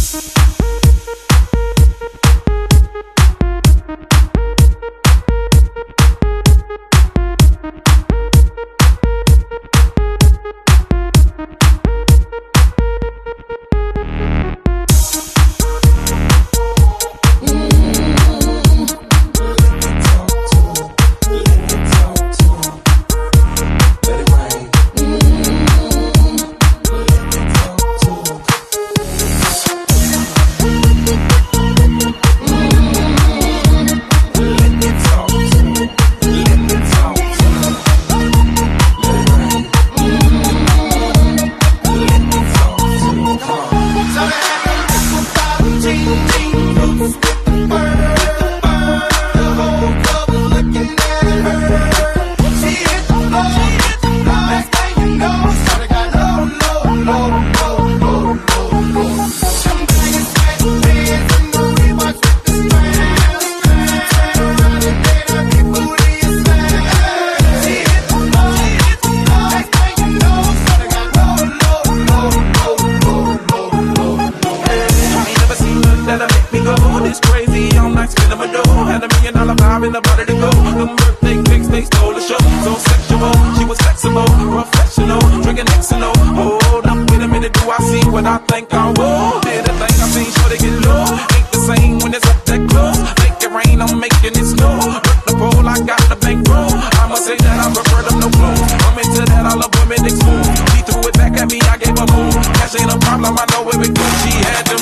It's crazy, I'm like spinning my dough. Had $1 million vibe in the body to go. Them birthday pics, they stole the show. So sexual, she was flexible, professional, drinking X&O. Hold up, wait a minute, do I see what I think I will? Did a thing I seen, sure they get low. Ain't the same when it's up that close. Make it rain, I'm making it snow. Work the pole, I got the bankroll. I'ma say that I prefer them no clothes. I'm into that, I love women exposed. She threw it back at me, I gave her more. Cash ain't a problem, I know where it goes. She had them.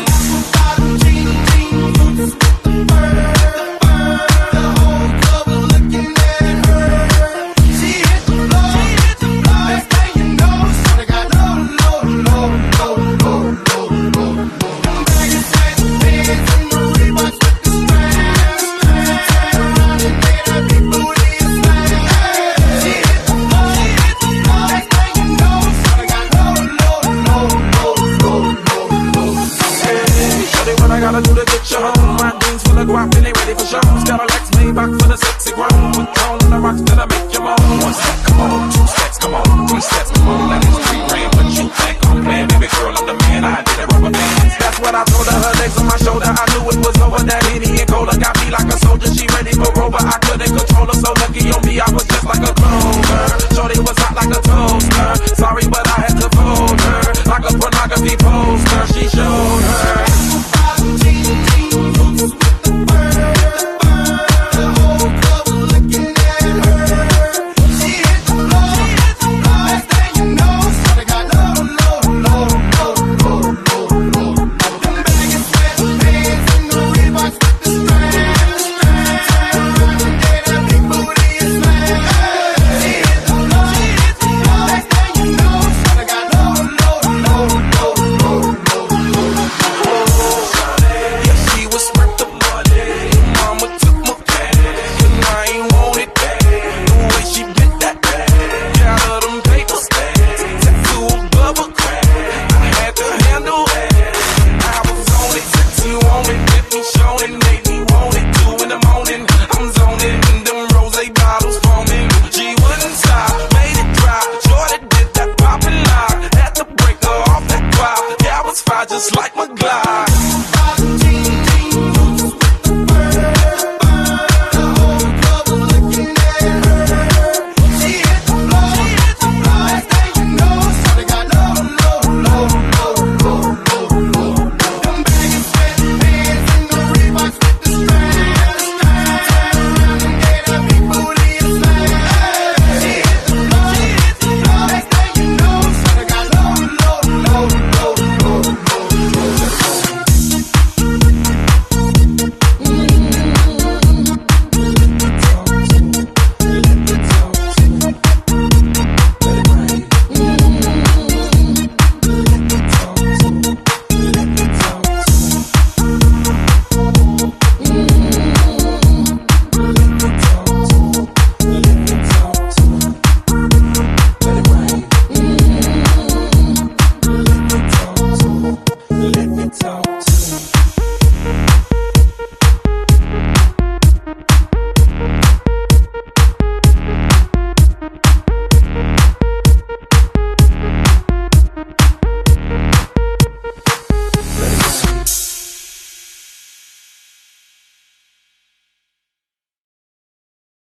I gotta do to get you home. My jeans full of guap and they ready for shows. Got a Lex Maybach for the sexy grown. With tone on the rocks that I make you moan. 1 step, come on, 2 steps, come on, 3 steps, come on. That is 3 grand, what you think I'm playing? Baby girl, I'm the man, I did it rubber bands. That's what I told her, her legs on my shoulder. I knew it was over, that Henny and Cola got me like a soldier. She ready for Rover, I couldn't control her. So lucky on me, I was just like a clover. Shorty was hot like a toaster. Sorry, but I had to fold her. Like a pornography poster, she showed her. Just like my glide.